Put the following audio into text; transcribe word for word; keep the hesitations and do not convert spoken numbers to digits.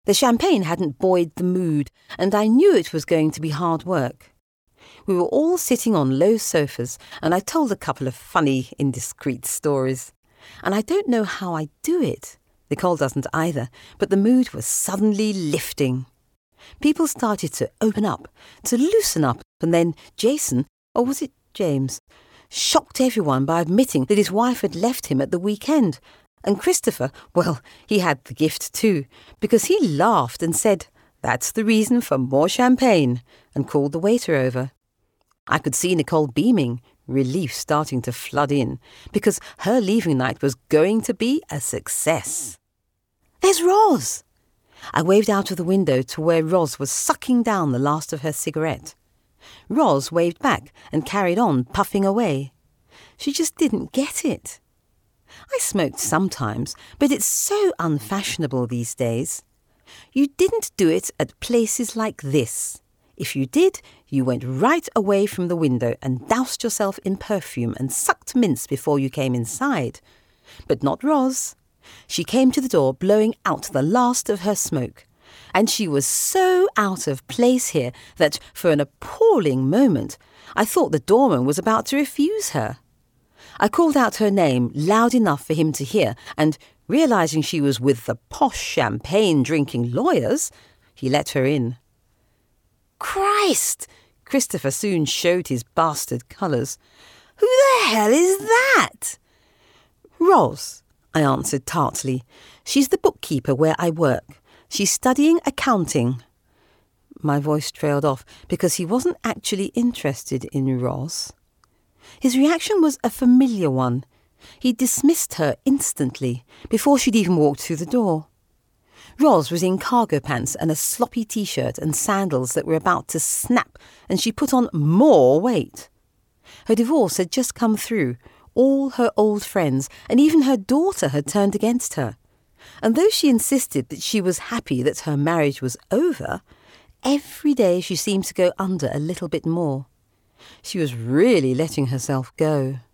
The champagne hadn't buoyed the mood, and I knew it was going to be hard work. We were all sitting on low sofas, and I told a couple of funny, indiscreet stories. And I don't know how I do it. Nicole doesn't either, but the mood was suddenly lifting. People started to open up, to loosen up, and then Jason, or was it James, shocked everyone by admitting that his wife had left him at the weekend. And Christopher, well, he had the gift too, because he laughed and said, "That's the reason for more champagne," and called the waiter over. I could see Nicole beaming, relief starting to flood in, because her leaving night was going to be a success. "There's Roz!" I waved out of the window to where Roz was sucking down the last of her cigarette. Roz waved back and carried on puffing away. She just didn't get it. I smoked sometimes, but it's so unfashionable these days. You didn't do it at places like this. If you did, you went right away from the window and doused yourself in perfume and sucked mints before you came inside. But not Roz. She came to the door blowing out the last of her smoke. And she was so out of place here that, for an appalling moment, I thought the doorman was about to refuse her. I called out her name loud enough for him to hear, and, realising she was with the posh champagne-drinking lawyers, he let her in. Christ! Christopher soon showed his bastard colours. Who the hell is that? Roz, I answered tartly. She's the bookkeeper where I work. She's studying accounting. My voice trailed off because he wasn't actually interested in Roz. His reaction was a familiar one. He dismissed her instantly, before she'd even walked through the door. Roz was in cargo pants and a sloppy t-shirt and sandals that were about to snap, and she put on more weight. Her divorce had just come through. All her old friends and even her daughter had turned against her. And though she insisted that she was happy that her marriage was over, every day she seemed to go under a little bit more. She was really letting herself go.